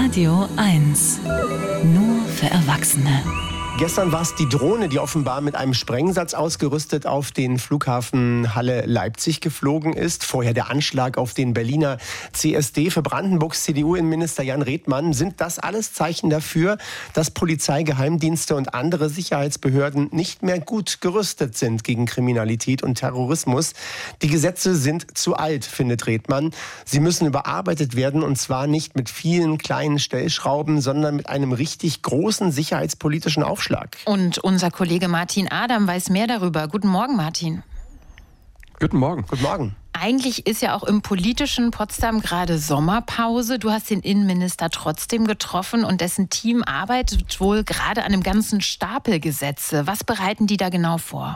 Radio 1. Nur für Erwachsene. Gestern war es die Drohne, die offenbar mit einem Sprengsatz ausgerüstet auf den Flughafen Halle-Leipzig geflogen ist. Vorher der Anschlag auf den Berliner CSD. Für Brandenburgs CDU-Innenminister Jan Redmann sind das alles Zeichen dafür, dass Polizei, Geheimdienste und andere Sicherheitsbehörden nicht mehr gut gerüstet sind gegen Kriminalität und Terrorismus. Die Gesetze sind zu alt, findet Redmann. Sie müssen überarbeitet werden, und zwar nicht mit vielen kleinen Stellschrauben, sondern mit einem richtig großen sicherheitspolitischen Aufschlag. Und unser Kollege Martin Adam weiß mehr darüber. Guten Morgen, Martin. Guten Morgen. Guten Morgen. Eigentlich ist ja auch im politischen Potsdam gerade Sommerpause. Du hast den Innenminister trotzdem getroffen und dessen Team arbeitet wohl gerade an einem ganzen Stapel Gesetze. Was bereiten die da genau vor?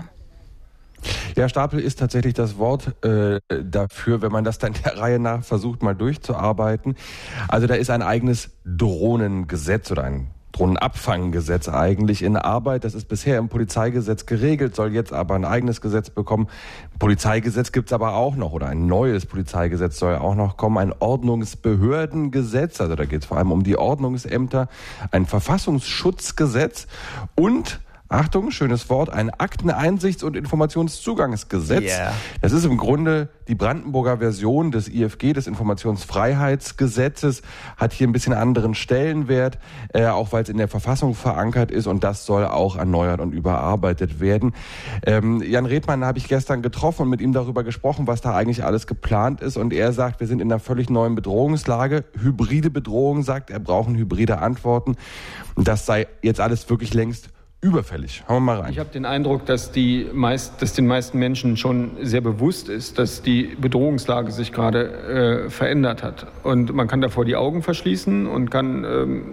Ja, Stapel ist tatsächlich das Wort dafür, wenn man das dann der Reihe nach versucht, mal durchzuarbeiten. Also da ist ein eigenes Drohnengesetz oder ein Drohnenabfanggesetz eigentlich in Arbeit. Das ist bisher im Polizeigesetz geregelt, soll jetzt aber ein eigenes Gesetz bekommen. Ein Polizeigesetz gibt's aber auch noch, oder ein neues Polizeigesetz soll auch noch kommen. Ein Ordnungsbehördengesetz, also da geht es vor allem um die Ordnungsämter, ein Verfassungsschutzgesetz und Achtung, schönes Wort, ein Akteneinsichts- und Informationszugangsgesetz. Yeah. Das ist im Grunde die Brandenburger Version des IFG, des Informationsfreiheitsgesetzes, hat hier ein bisschen anderen Stellenwert, auch weil es in der Verfassung verankert ist, und das soll auch erneuert und überarbeitet werden. Jan Redmann habe ich gestern getroffen und mit ihm darüber gesprochen, was da eigentlich alles geplant ist, und er sagt, wir sind in einer völlig neuen Bedrohungslage. Hybride Bedrohung, sagt er, brauchen hybride Antworten. Und das sei jetzt alles wirklich längst überfällig. Hauen wir mal rein. Ich habe den Eindruck, dass den meisten Menschen schon sehr bewusst ist, dass die Bedrohungslage sich gerade verändert hat. Und man kann davor die Augen verschließen und kann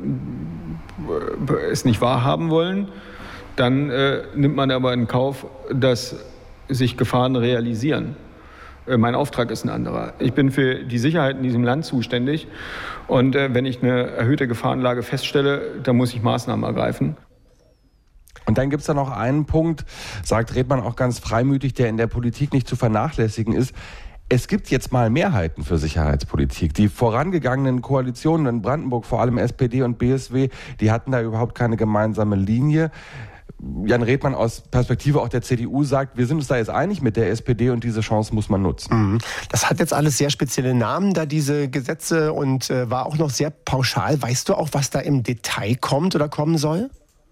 es nicht wahrhaben wollen. Dann nimmt man aber in Kauf, dass sich Gefahren realisieren. Mein Auftrag ist ein anderer. Ich bin für die Sicherheit in diesem Land zuständig. Und wenn ich eine erhöhte Gefahrenlage feststelle, dann muss ich Maßnahmen ergreifen. Und dann gibt's da noch einen Punkt, sagt Redmann auch ganz freimütig, der in der Politik nicht zu vernachlässigen ist. Es gibt jetzt mal Mehrheiten für Sicherheitspolitik. Die vorangegangenen Koalitionen in Brandenburg, vor allem SPD und BSW, die hatten da überhaupt keine gemeinsame Linie. Jan Redmann aus Perspektive auch der CDU sagt, wir sind uns da jetzt einig mit der SPD und diese Chance muss man nutzen. Das hat jetzt alles sehr spezielle Namen, da diese Gesetze, und war auch noch sehr pauschal. Weißt du auch, was da im Detail kommt oder kommen soll?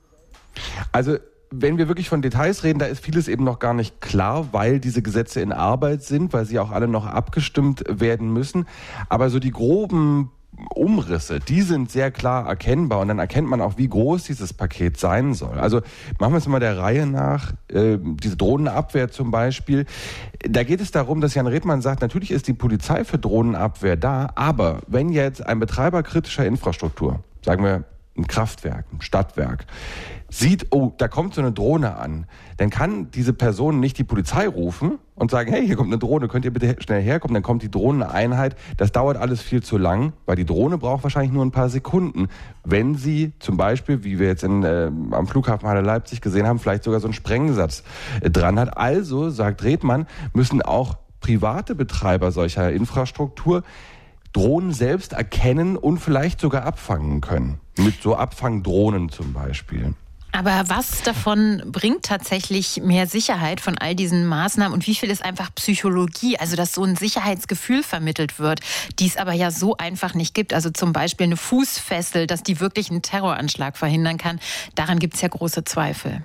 Also wenn wir wirklich von Details reden, da ist vieles eben noch gar nicht klar, weil diese Gesetze in Arbeit sind, weil sie auch alle noch abgestimmt werden müssen. Aber so die groben Umrisse, die sind sehr klar erkennbar, und dann erkennt man auch, wie groß dieses Paket sein soll. Also machen wir es mal der Reihe nach. Diese Drohnenabwehr zum Beispiel. Da geht es darum, dass Jan Redmann sagt, natürlich ist die Polizei für Drohnenabwehr da, aber wenn jetzt ein Betreiber kritischer Infrastruktur, sagen wir ein Kraftwerk, ein Stadtwerk, sieht, oh, da kommt so eine Drohne an, dann kann diese Person nicht die Polizei rufen und sagen, hey, hier kommt eine Drohne, könnt ihr bitte schnell herkommen? Dann kommt die Drohneneinheit. Das dauert alles viel zu lang, weil die Drohne braucht wahrscheinlich nur ein paar Sekunden. Wenn sie zum Beispiel, wie wir jetzt am Flughafen Halle-Leipzig gesehen haben, vielleicht sogar so einen Sprengsatz dran hat. Also, sagt Redmann, müssen auch private Betreiber solcher Infrastruktur Drohnen selbst erkennen und vielleicht sogar abfangen können. Mit so Abfangdrohnen zum Beispiel. Aber was davon bringt tatsächlich mehr Sicherheit von all diesen Maßnahmen, und wie viel ist einfach Psychologie, also dass so ein Sicherheitsgefühl vermittelt wird, die es aber ja so einfach nicht gibt. Also zum Beispiel eine Fußfessel, dass die wirklich einen Terroranschlag verhindern kann, daran gibt es ja große Zweifel.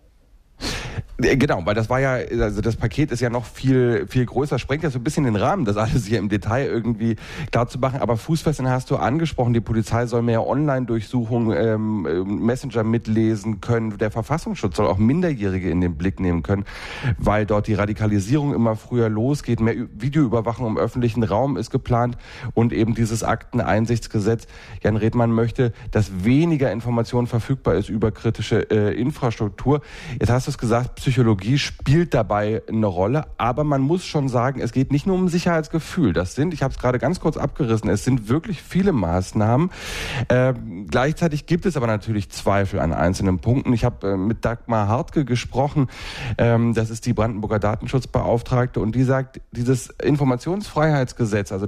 Genau, weil das war ja, also das Paket ist ja noch viel, viel größer, sprengt ja so ein bisschen den Rahmen, das alles hier im Detail irgendwie klar zu machen. Aber Fußfesseln hast du angesprochen, die Polizei soll mehr Online-Durchsuchungen, Messenger mitlesen können. Der Verfassungsschutz soll auch Minderjährige in den Blick nehmen können, weil dort die Radikalisierung immer früher losgeht. Mehr Videoüberwachung im öffentlichen Raum ist geplant und eben dieses Akteneinsichtsgesetz. Jan Redmann möchte, dass weniger Information verfügbar ist über kritische Infrastruktur. Jetzt hast du es gesagt, Psychologie spielt dabei eine Rolle, aber man muss schon sagen, es geht nicht nur um Sicherheitsgefühl. Das sind, ich habe es gerade ganz kurz abgerissen, es sind wirklich viele Maßnahmen. Gleichzeitig gibt es aber natürlich Zweifel an einzelnen Punkten. Ich habe mit Dagmar Hartke gesprochen, das ist die Brandenburger Datenschutzbeauftragte, und die sagt, dieses Informationsfreiheitsgesetz, also das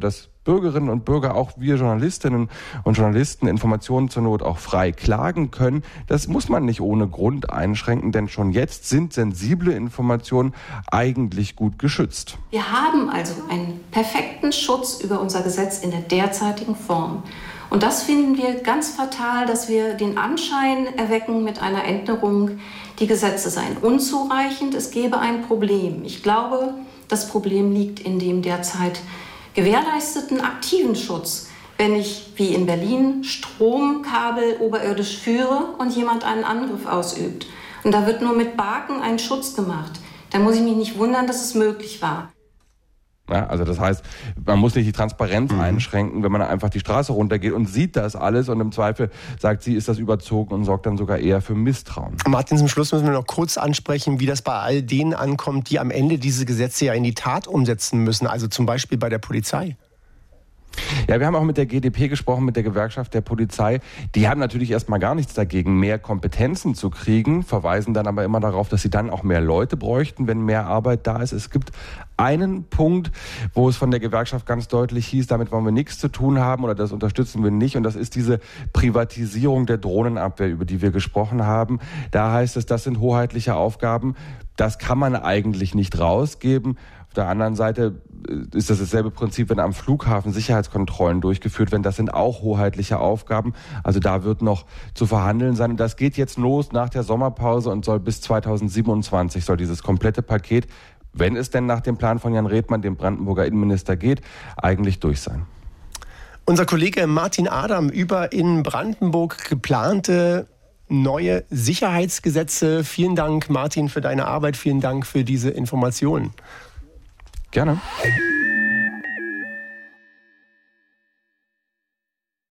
Bürgerinnen und Bürger, auch wir Journalistinnen und Journalisten, Informationen zur Not auch frei klagen können. Das muss man nicht ohne Grund einschränken, denn schon jetzt sind sensible Informationen eigentlich gut geschützt. Wir haben also einen perfekten Schutz über unser Gesetz in der derzeitigen Form. Und das finden wir ganz fatal, dass wir den Anschein erwecken mit einer Änderung, die Gesetze seien unzureichend, es gäbe ein Problem. Ich glaube, das Problem liegt in dem derzeit gewährleisteten aktiven Schutz. Wenn ich, wie in Berlin, Stromkabel oberirdisch führe und jemand einen Angriff ausübt und da wird nur mit Baken ein Schutz gemacht, dann muss ich mich nicht wundern, dass es möglich war. Ja, also das heißt, man muss nicht die Transparenz einschränken, wenn man einfach die Straße runtergeht und sieht das alles und im Zweifel sagt sie, ist das überzogen und sorgt dann sogar eher für Misstrauen. Martin, zum Schluss müssen wir noch kurz ansprechen, wie das bei all denen ankommt, die am Ende diese Gesetze ja in die Tat umsetzen müssen, also zum Beispiel bei der Polizei. Ja, wir haben auch mit der GdP gesprochen, mit der Gewerkschaft der Polizei. Die haben natürlich erstmal gar nichts dagegen, mehr Kompetenzen zu kriegen, verweisen dann aber immer darauf, dass sie dann auch mehr Leute bräuchten, wenn mehr Arbeit da ist. Es gibt einen Punkt, wo es von der Gewerkschaft ganz deutlich hieß, damit wollen wir nichts zu tun haben oder das unterstützen wir nicht. Und das ist diese Privatisierung der Drohnenabwehr, über die wir gesprochen haben. Da heißt es, das sind hoheitliche Aufgaben. Das kann man eigentlich nicht rausgeben. Auf der anderen Seite ist das dasselbe Prinzip, wenn am Flughafen Sicherheitskontrollen durchgeführt werden. Das sind auch hoheitliche Aufgaben. Also da wird noch zu verhandeln sein. Und das geht jetzt los nach der Sommerpause und soll bis 2027 soll dieses komplette Paket, wenn es denn nach dem Plan von Jan Redmann, dem Brandenburger Innenminister, geht, eigentlich durch sein. Unser Kollege Martin Adam über in Brandenburg geplante neue Sicherheitsgesetze. Vielen Dank, Martin, für deine Arbeit. Vielen Dank für diese Informationen. Gerne.